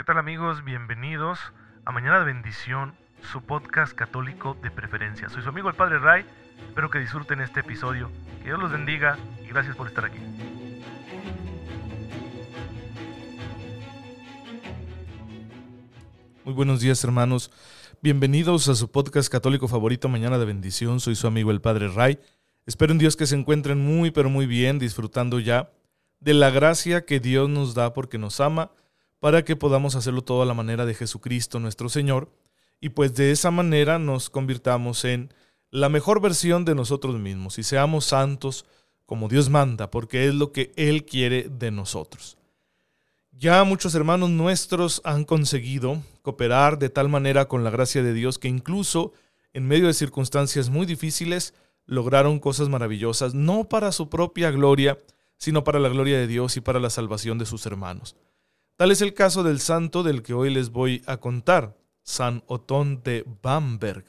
tal amigos? Bienvenidos a Mañana de Bendición, su podcast católico de preferencia. Soy su amigo el Padre Ray, espero que disfruten este episodio, que Dios los bendiga y gracias por estar aquí. Muy buenos días, hermanos. Bienvenidos a su podcast católico favorito, Mañana de Bendición. Soy su amigo el Padre Ray. Espero en Dios que se encuentren muy, pero muy bien, disfrutando ya de la gracia que Dios nos da porque nos ama, para que podamos hacerlo todo a la manera de Jesucristo nuestro Señor, y pues de esa manera nos convirtamos en la mejor versión de nosotros mismos y seamos santos como Dios manda, porque es lo que Él quiere de nosotros. Ya muchos hermanos nuestros han conseguido cooperar de tal manera con la gracia de Dios que incluso en medio de circunstancias muy difíciles lograron cosas maravillosas, no para su propia gloria, sino para la gloria de Dios y para la salvación de sus hermanos. Tal es el caso del santo del que hoy les voy a contar, San Otón de Bamberg.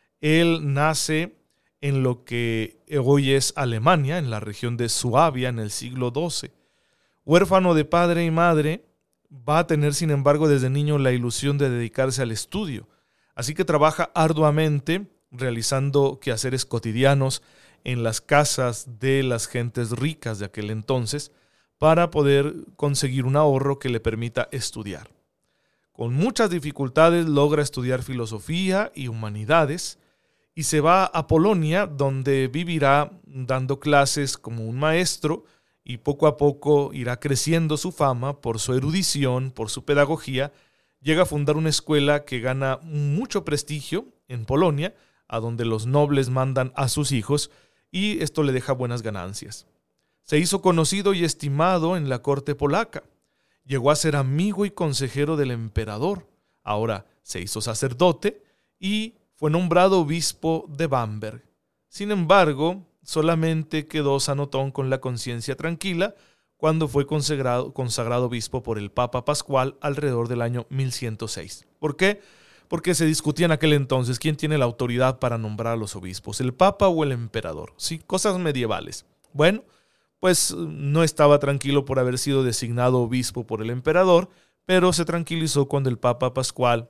Él nace en lo que hoy es Alemania, en la región de Suabia, en el siglo XII. Huérfano de padre y madre, va a tener sin embargo desde niño la ilusión de dedicarse al estudio. Así que trabaja arduamente realizando quehaceres cotidianos en las casas de las gentes ricas de aquel entonces para poder conseguir un ahorro que le permita estudiar. Con muchas dificultades logra estudiar filosofía y humanidades y se va a Polonia, donde vivirá dando clases como un maestro y poco a poco irá creciendo su fama por su erudición, por su pedagogía. Llega a fundar una escuela que gana mucho prestigio en Polonia, a donde los nobles mandan a sus hijos, y esto le deja buenas ganancias. Se hizo conocido y estimado en la corte polaca. Llegó a ser amigo y consejero del emperador. Ahora se hizo sacerdote y fue nombrado obispo de Bamberg. Sin embargo, solamente quedó San Otón con la conciencia tranquila cuando fue consagrado obispo por el Papa Pascual alrededor del año 1106. ¿Por qué? Porque se discutía en aquel entonces quién tiene la autoridad para nombrar a los obispos, el Papa o el emperador. Sí, cosas medievales. Bueno, pues no estaba tranquilo por haber sido designado obispo por el emperador, pero se tranquilizó cuando el Papa Pascual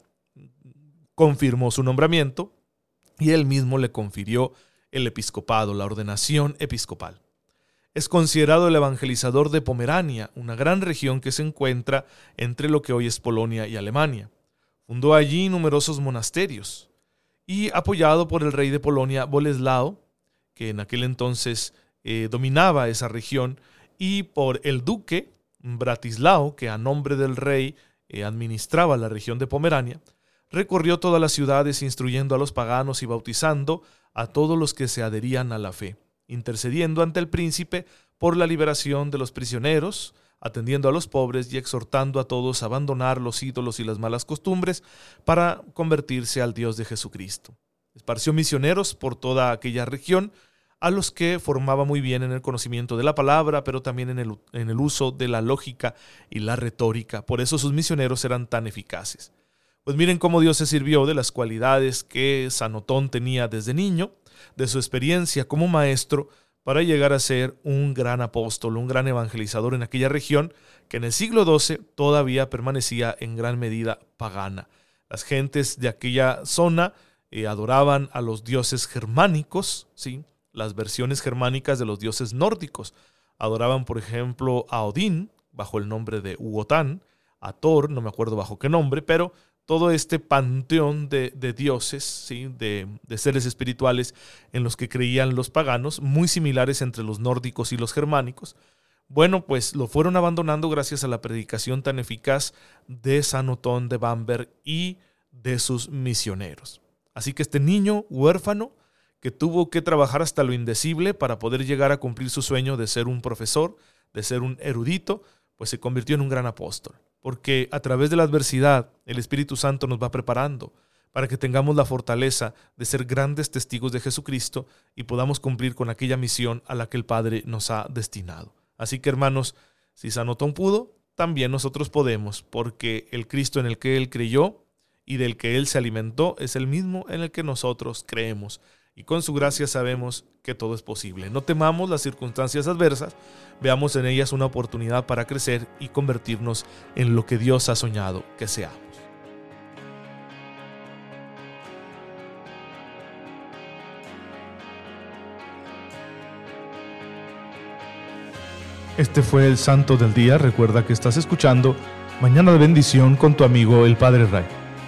confirmó su nombramiento y él mismo le confirió el episcopado, la ordenación episcopal. Es considerado el evangelizador de Pomerania, una gran región que se encuentra entre lo que hoy es Polonia y Alemania. Fundó allí numerosos monasterios y, apoyado por el rey de Polonia, Boleslao, que en aquel entonces dominaba esa región, y por el duque Bratislao, que a nombre del rey administraba la región de Pomerania, recorrió todas las ciudades instruyendo a los paganos y bautizando a todos los que se adherían a la fe, intercediendo ante el príncipe por la liberación de los prisioneros, atendiendo a los pobres y exhortando a todos a abandonar los ídolos y las malas costumbres para convertirse al Dios de Jesucristo. Esparció misioneros por toda aquella región, a los que formaba muy bien en el conocimiento de la palabra, pero también en el uso de la lógica y la retórica. Por eso sus misioneros eran tan eficaces. Pues miren cómo Dios se sirvió de las cualidades que San Otón tenía desde niño, de su experiencia como maestro, para llegar a ser un gran apóstol, un gran evangelizador en aquella región que en el siglo XII todavía permanecía en gran medida pagana. Las gentes de aquella zona adoraban a los dioses germánicos, ¿sí? Las versiones germánicas de los dioses nórdicos. Adoraban, por ejemplo, a Odín, bajo el nombre de Wotan, a Thor, no me acuerdo bajo qué nombre, pero todo este panteón de dioses, ¿sí? de seres espirituales en los que creían los paganos, muy similares entre los nórdicos y los germánicos. Bueno, pues lo fueron abandonando gracias a la predicación tan eficaz de San Otón de Bamberg y de sus misioneros. Así que este niño huérfano, que tuvo que trabajar hasta lo indecible para poder llegar a cumplir su sueño de ser un profesor, de ser un erudito, pues se convirtió en un gran apóstol. Porque a través de la adversidad, el Espíritu Santo nos va preparando para que tengamos la fortaleza de ser grandes testigos de Jesucristo y podamos cumplir con aquella misión a la que el Padre nos ha destinado. Así que, hermanos, si San Otón pudo, también nosotros podemos, porque el Cristo en el que Él creyó y del que Él se alimentó es el mismo en el que nosotros creemos. y con su gracia sabemos que todo es posible. No temamos las circunstancias adversas, veamos en ellas una oportunidad para crecer y convertirnos en lo que Dios ha soñado que seamos. Este fue el Santo del Día. Recuerda que estás escuchando Mañana de Bendición con tu amigo el Padre Ray.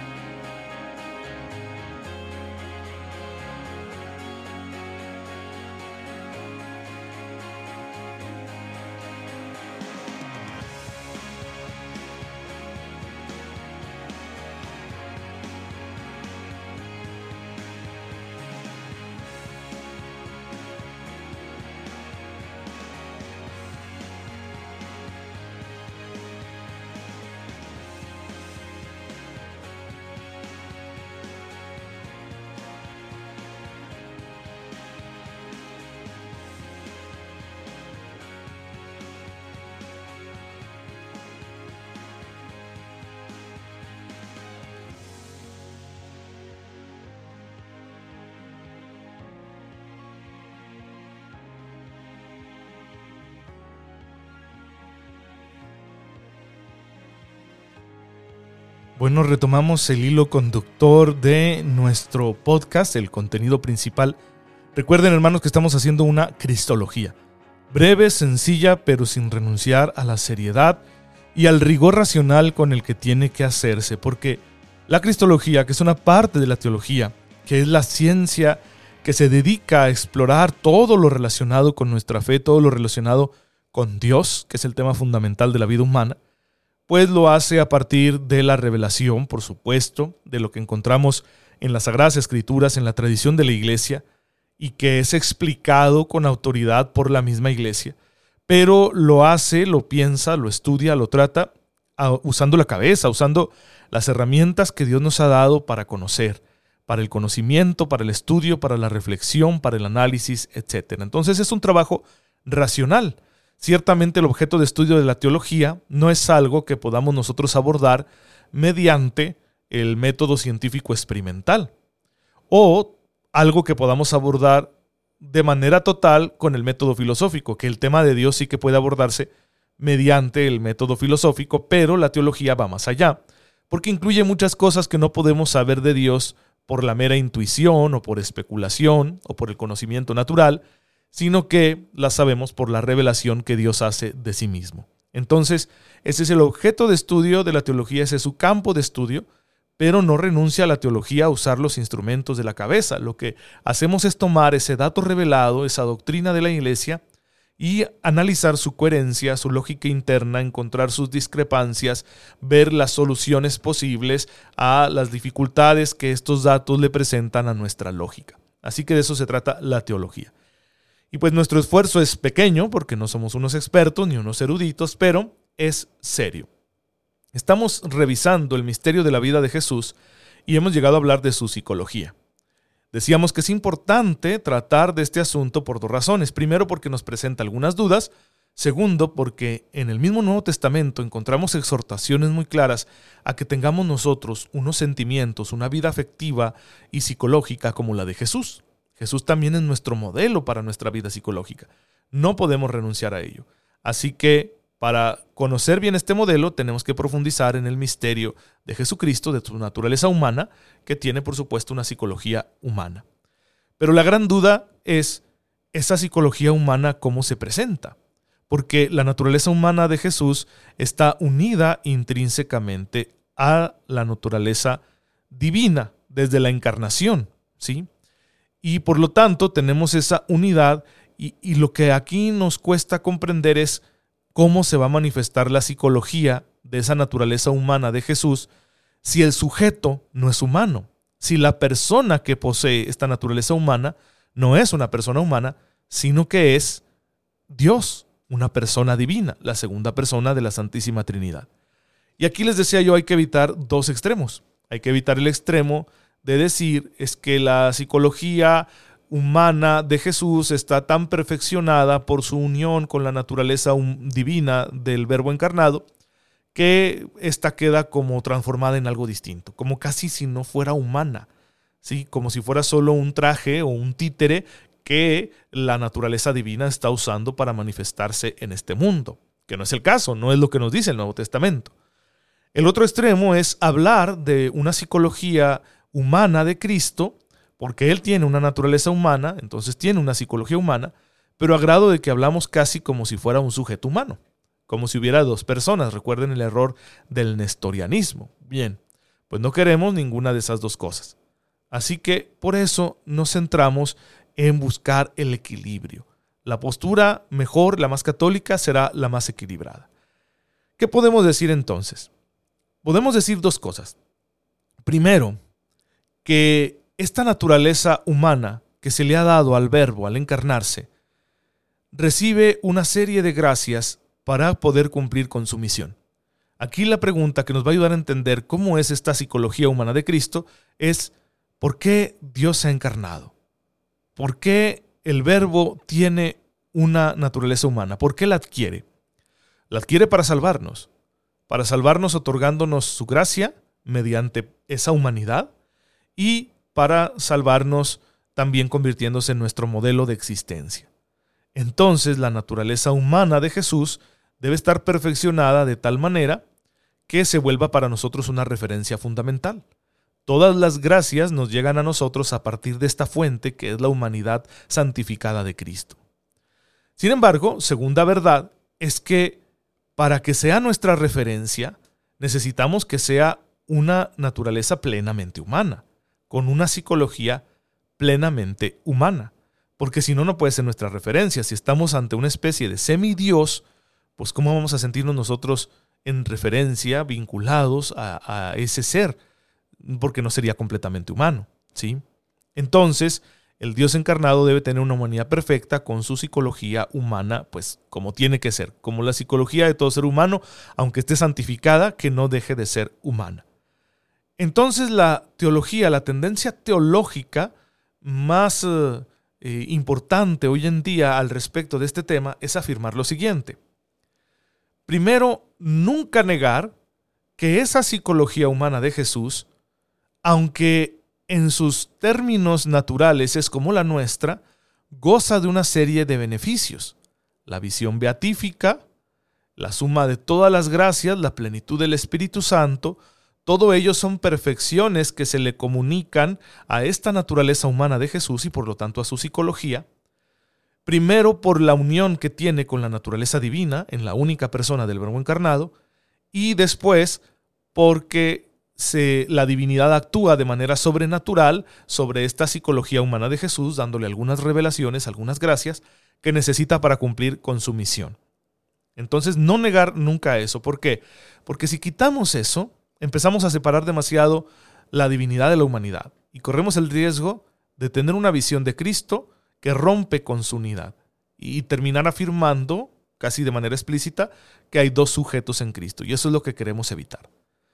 Bueno, retomamos el hilo conductor de nuestro podcast, el contenido principal. Recuerden, hermanos, que estamos haciendo una cristología. Breve, sencilla, pero sin renunciar a la seriedad y al rigor racional con el que tiene que hacerse. Porque la cristología, que es una parte de la teología, que es la ciencia que se dedica a explorar todo lo relacionado con nuestra fe, todo lo relacionado con Dios, que es el tema fundamental de la vida humana, pues lo hace a partir de la revelación, por supuesto, de lo que encontramos en las Sagradas Escrituras, en la tradición de la Iglesia, y que es explicado con autoridad por la misma Iglesia, pero lo hace, lo piensa, lo estudia, lo trata usando la cabeza, usando las herramientas que Dios nos ha dado para conocer, para el conocimiento, para el estudio, para la reflexión, para el análisis, etc. Entonces es un trabajo racional. Ciertamente el objeto de estudio de la teología no es algo que podamos nosotros abordar mediante el método científico experimental o algo que podamos abordar de manera total con el método filosófico, que el tema de Dios sí que puede abordarse mediante el método filosófico, pero la teología va más allá, porque incluye muchas cosas que no podemos saber de Dios por la mera intuición o por especulación o por el conocimiento natural, sino que las sabemos por la revelación que Dios hace de sí mismo. Entonces, ese es el objeto de estudio de la teología, ese es su campo de estudio, pero no renuncia a la teología a usar los instrumentos de la cabeza. Lo que hacemos es tomar ese dato revelado, esa doctrina de la Iglesia, y analizar su coherencia, su lógica interna, encontrar sus discrepancias, ver las soluciones posibles a las dificultades que estos datos le presentan a nuestra lógica. Así que de eso se trata la teología. Y pues nuestro esfuerzo es pequeño porque no somos unos expertos ni unos eruditos, pero es serio. Estamos revisando el misterio de la vida de Jesús y hemos llegado a hablar de su psicología. Decíamos que es importante tratar de este asunto por dos razones. Primero, porque nos presenta algunas dudas. Segundo, porque en el mismo Nuevo Testamento encontramos exhortaciones muy claras a que tengamos nosotros unos sentimientos, una vida afectiva y psicológica como la de Jesús. Jesús también es nuestro modelo para nuestra vida psicológica. No podemos renunciar a ello. Así que para conocer bien este modelo tenemos que profundizar en el misterio de Jesucristo, de su naturaleza humana, que tiene por supuesto una psicología humana. Pero la gran duda es esa psicología humana cómo se presenta. Porque la naturaleza humana de Jesús está unida intrínsecamente a la naturaleza divina desde la encarnación, ¿sí? Y por lo tanto tenemos esa unidad y lo que aquí nos cuesta comprender es cómo se va a manifestar la psicología de esa naturaleza humana de Jesús si el sujeto no es humano, si la persona que posee esta naturaleza humana no es una persona humana, sino que es Dios, una persona divina, la segunda persona de la Santísima Trinidad. Y aquí les decía yo, hay que evitar dos extremos. Hay que evitar el extremo de decir es que la psicología humana de Jesús está tan perfeccionada por su unión con la naturaleza divina del Verbo encarnado que ésta queda como transformada en algo distinto, como casi si no fuera humana, ¿sí? Como si fuera solo un traje o un títere que la naturaleza divina está usando para manifestarse en este mundo, que no es el caso, no es lo que nos dice el Nuevo Testamento. El otro extremo es hablar de una psicología humana de Cristo, porque Él tiene una naturaleza humana, entonces tiene una psicología humana, pero a grado de que hablamos casi como si fuera un sujeto humano, como si hubiera dos personas. Recuerden el error del nestorianismo. Bien, pues no queremos ninguna de esas dos cosas. Así que por eso nos centramos en buscar el equilibrio. La postura mejor, la más católica, será la más equilibrada. ¿Qué podemos decir entonces? Podemos decir dos cosas. Primero, que esta naturaleza humana que se le ha dado al Verbo al encarnarse, recibe una serie de gracias para poder cumplir con su misión. Aquí la pregunta que nos va a ayudar a entender cómo es esta psicología humana de Cristo es: ¿por qué Dios se ha encarnado? ¿Por qué el Verbo tiene una naturaleza humana? ¿Por qué la adquiere? La adquiere para salvarnos otorgándonos su gracia mediante esa humanidad y para salvarnos también convirtiéndose en nuestro modelo de existencia. Entonces, la naturaleza humana de Jesús debe estar perfeccionada de tal manera que se vuelva para nosotros una referencia fundamental. Todas las gracias nos llegan a nosotros a partir de esta fuente que es la humanidad santificada de Cristo. Sin embargo, segunda verdad es que para que sea nuestra referencia, necesitamos que sea una naturaleza plenamente humana, con una psicología plenamente humana. Porque si no, no puede ser nuestra referencia. Si estamos ante una especie de semidios, pues ¿cómo vamos a sentirnos nosotros en referencia, vinculados a ese ser? Porque no sería completamente humano, ¿sí? Entonces, el Dios encarnado debe tener una humanidad perfecta con su psicología humana, pues como tiene que ser, como la psicología de todo ser humano, aunque esté santificada, que no deje de ser humana. Entonces, la teología, la tendencia teológica más importante hoy en día al respecto de este tema es afirmar lo siguiente. Primero, nunca negar que esa psicología humana de Jesús, aunque en sus términos naturales es como la nuestra, goza de una serie de beneficios. La visión beatífica, la suma de todas las gracias, la plenitud del Espíritu Santo, todo ello son perfecciones que se le comunican a esta naturaleza humana de Jesús y por lo tanto a su psicología. Primero por la unión que tiene con la naturaleza divina en la única persona del Verbo encarnado y después porque la divinidad actúa de manera sobrenatural sobre esta psicología humana de Jesús, dándole algunas revelaciones, algunas gracias que necesita para cumplir con su misión. Entonces, no negar nunca eso. ¿Por qué? Porque si quitamos eso, empezamos a separar demasiado la divinidad de la humanidad y corremos el riesgo de tener una visión de Cristo que rompe con su unidad y terminar afirmando, casi de manera explícita, que hay dos sujetos en Cristo, y eso es lo que queremos evitar.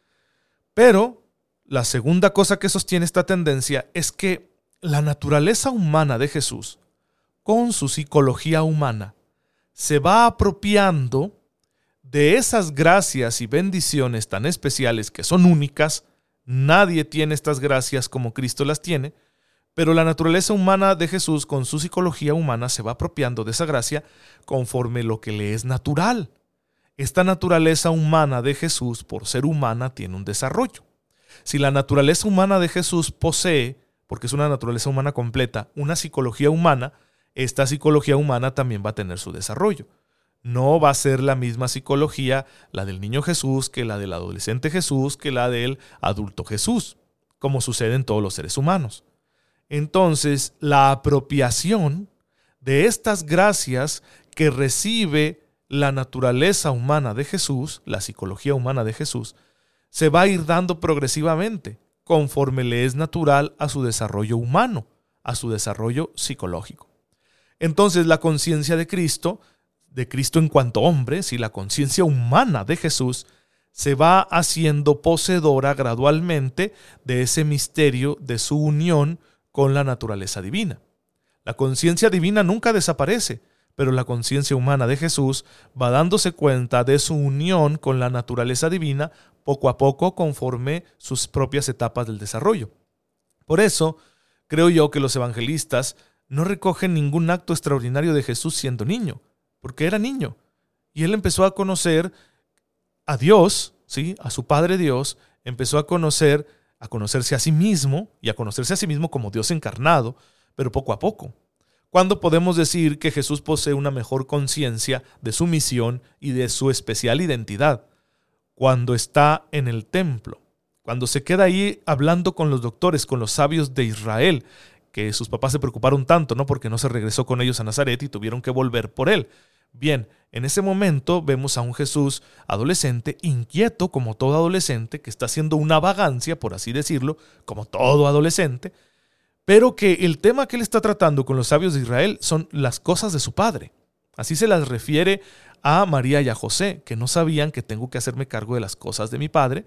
Pero la segunda cosa que sostiene esta tendencia es que la naturaleza humana de Jesús, con su psicología humana, se va apropiando de esas gracias y bendiciones tan especiales que son únicas. Nadie tiene estas gracias como Cristo las tiene, pero la naturaleza humana de Jesús con su psicología humana se va apropiando de esa gracia conforme lo que le es natural. Esta naturaleza humana de Jesús, por ser humana, tiene un desarrollo. Si la naturaleza humana de Jesús posee, porque es una naturaleza humana completa, una psicología humana, esta psicología humana también va a tener su desarrollo. No va a ser la misma psicología la del niño Jesús que la del adolescente Jesús que la del adulto Jesús, como sucede en todos los seres humanos. Entonces, la apropiación de estas gracias que recibe la naturaleza humana de Jesús, la psicología humana de Jesús, se va a ir dando progresivamente conforme le es natural a su desarrollo humano, a su desarrollo psicológico. Entonces, la conciencia de Cristo en cuanto hombre, si la conciencia humana de Jesús se va haciendo poseedora gradualmente de ese misterio de su unión con la naturaleza divina. La conciencia divina nunca desaparece, pero la conciencia humana de Jesús va dándose cuenta de su unión con la naturaleza divina poco a poco conforme sus propias etapas del desarrollo. Por eso, creo yo que los evangelistas no recogen ningún acto extraordinario de Jesús siendo niño, porque era niño. Y él empezó a conocer a Dios, ¿sí? A su Padre Dios, empezó a conocerse a sí mismo y a conocerse a sí mismo como Dios encarnado, pero poco a poco. ¿Cuándo podemos decir que Jesús posee una mejor conciencia de su misión y de su especial identidad? Cuando está en el templo, cuando se queda ahí hablando con los doctores, con los sabios de Israel, que sus papás se preocuparon tanto, ¿no? Porque no se regresó con ellos a Nazaret y tuvieron que volver por él. Bien, en ese momento vemos a un Jesús adolescente, inquieto como todo adolescente, que está haciendo una vagancia, por así decirlo, como todo adolescente, pero que el tema que él está tratando con los sabios de Israel son las cosas de su padre. Así se las refiere a María y a José, que no sabían que tengo que hacerme cargo de las cosas de mi padre.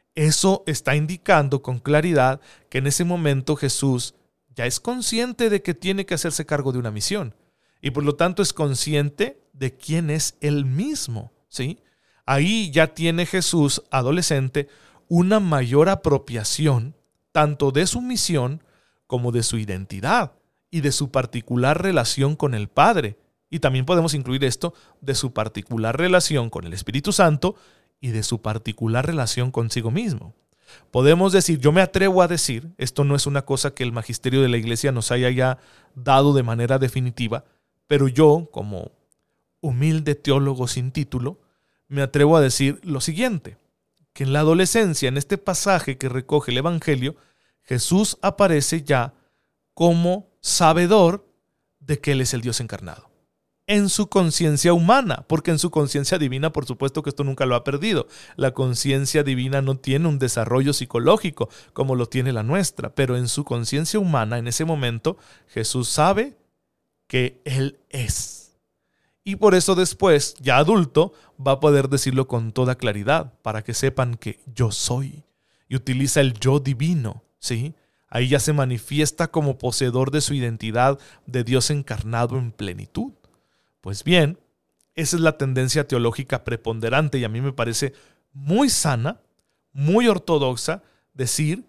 Eso está indicando con claridad que en ese momento Jesús ya es consciente de que tiene que hacerse cargo de una misión y por lo tanto es consciente de quién es él mismo, ¿sí? Ahí ya tiene Jesús, adolescente, una mayor apropiación tanto de su misión como de su identidad y de su particular relación con el Padre. Y también podemos incluir esto de su particular relación con el Espíritu Santo y de su particular relación consigo mismo. Podemos decir, yo me atrevo a decir, esto no es una cosa que el magisterio de la Iglesia nos haya ya dado de manera definitiva, pero yo, como humilde teólogo sin título, me atrevo a decir lo siguiente, que en la adolescencia, en este pasaje que recoge el Evangelio, Jesús aparece ya como sabedor de que Él es el Dios encarnado. En su conciencia humana, porque en su conciencia divina, por supuesto que esto nunca lo ha perdido. La conciencia divina no tiene un desarrollo psicológico como lo tiene la nuestra, pero en su conciencia humana, en ese momento, Jesús sabe que Él es. Y por eso después, ya adulto, va a poder decirlo con toda claridad, para que sepan que yo soy. Y utiliza el yo divino, ¿sí? Ahí ya se manifiesta como poseedor de su identidad de Dios encarnado en plenitud. Pues bien, esa es la tendencia teológica preponderante y a mí me parece muy sana, muy ortodoxa, decir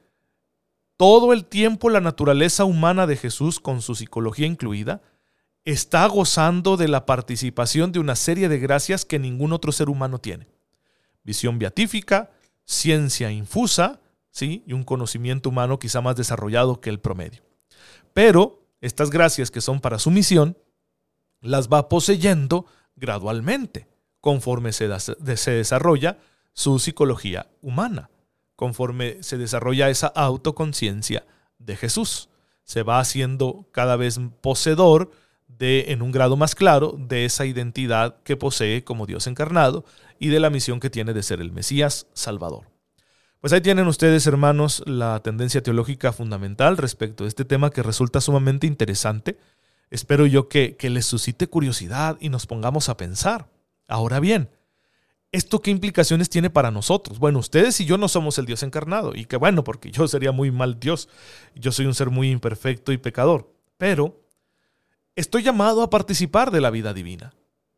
todo el tiempo la naturaleza humana de Jesús, con su psicología incluida, está gozando de la participación de una serie de gracias que ningún otro ser humano tiene. Visión beatífica, ciencia infusa, ¿sí? Y un conocimiento humano quizá más desarrollado que el promedio. Pero estas gracias que son para su misión, las va poseyendo gradualmente, conforme se desarrolla su psicología humana, conforme se desarrolla esa autoconciencia de Jesús. Se va haciendo cada vez poseedor en un grado más claro, de esa identidad que posee como Dios encarnado y de la misión que tiene de ser el Mesías Salvador. Pues ahí tienen ustedes, hermanos, la tendencia teológica fundamental respecto a este tema que resulta sumamente interesante. Espero yo que les suscite curiosidad y nos pongamos a pensar. Ahora bien, ¿esto qué implicaciones tiene para nosotros? Bueno, ustedes y yo no somos el Dios encarnado, y que bueno, porque yo sería muy mal Dios. Yo soy un ser muy imperfecto y pecador, pero estoy llamado a participar de la vida divina.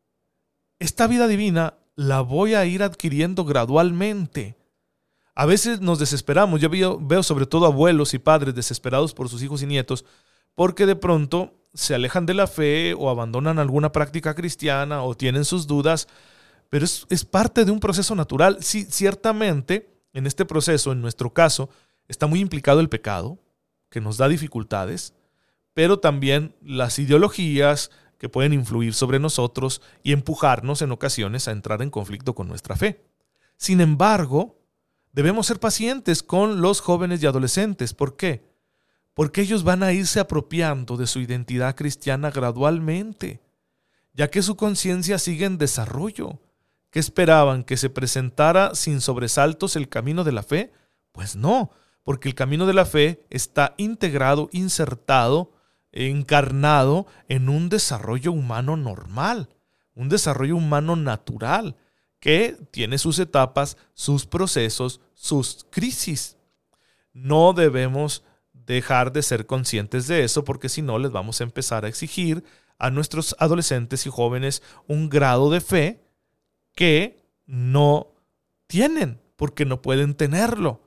Esta vida divina la voy a ir adquiriendo gradualmente. A veces nos desesperamos. Yo veo sobre todo abuelos y padres desesperados por sus hijos y nietos porque de pronto se alejan de la fe o abandonan alguna práctica cristiana o tienen sus dudas, pero es parte de un proceso natural. Sí, ciertamente, en este proceso, en nuestro caso, está muy implicado el pecado, que nos da dificultades, pero también las ideologías que pueden influir sobre nosotros y empujarnos en ocasiones a entrar en conflicto con nuestra fe. Sin embargo, debemos ser pacientes con los jóvenes y adolescentes. ¿Por qué? Porque ellos van a irse apropiando de su identidad cristiana gradualmente, ya que su conciencia sigue en desarrollo. ¿Qué esperaban? ¿Que se presentara sin sobresaltos el camino de la fe? Pues no, porque el camino de la fe está integrado, insertado, encarnado en un desarrollo humano normal, un desarrollo humano natural, que tiene sus etapas, sus procesos, sus crisis. No debemos dejar de ser conscientes de eso, porque si no les vamos a empezar a exigir a nuestros adolescentes y jóvenes un grado de fe que no tienen, porque no pueden tenerlo,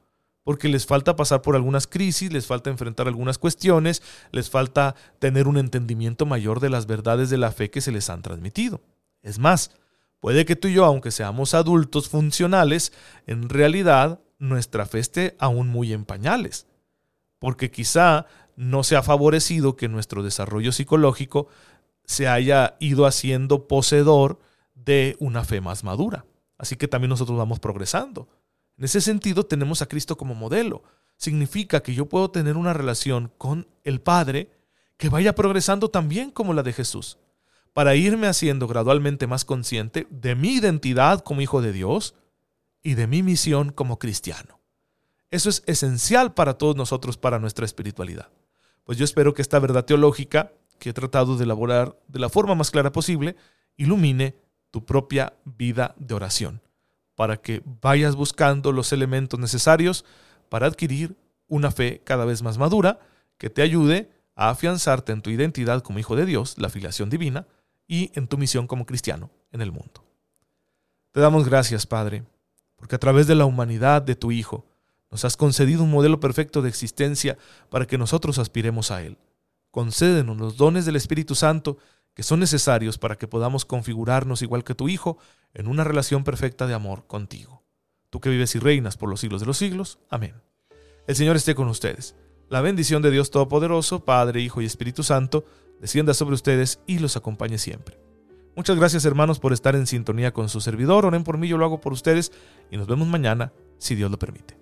porque les falta pasar por algunas crisis, les falta enfrentar algunas cuestiones, les falta tener un entendimiento mayor de las verdades de la fe que se les han transmitido. Es más, puede que tú y yo, aunque seamos adultos funcionales, en realidad nuestra fe esté aún muy en pañales, porque quizá no se ha favorecido que nuestro desarrollo psicológico se haya ido haciendo poseedor de una fe más madura. Así que también nosotros vamos progresando. En ese sentido tenemos a Cristo como modelo. Significa que yo puedo tener una relación con el Padre que vaya progresando también como la de Jesús, para irme haciendo gradualmente más consciente de mi identidad como hijo de Dios y de mi misión como cristiano. Eso es esencial para todos nosotros, para nuestra espiritualidad. Pues yo espero que esta verdad teológica que he tratado de elaborar de la forma más clara posible ilumine tu propia vida de oración, para que vayas buscando los elementos necesarios para adquirir una fe cada vez más madura que te ayude a afianzarte en tu identidad como hijo de Dios, la filiación divina, y en tu misión como cristiano en el mundo. Te damos gracias, Padre, porque a través de la humanidad de tu Hijo nos has concedido un modelo perfecto de existencia para que nosotros aspiremos a Él. Concédenos los dones del Espíritu Santo que son necesarios para que podamos configurarnos igual que tu Hijo en una relación perfecta de amor contigo. Tú que vives y reinas por los siglos de los siglos. Amén. El Señor esté con ustedes. La bendición de Dios Todopoderoso, Padre, Hijo y Espíritu Santo, descienda sobre ustedes y los acompañe siempre. Muchas gracias, hermanos, por estar en sintonía con su servidor. Oren por mí, yo lo hago por ustedes y nos vemos mañana, si Dios lo permite.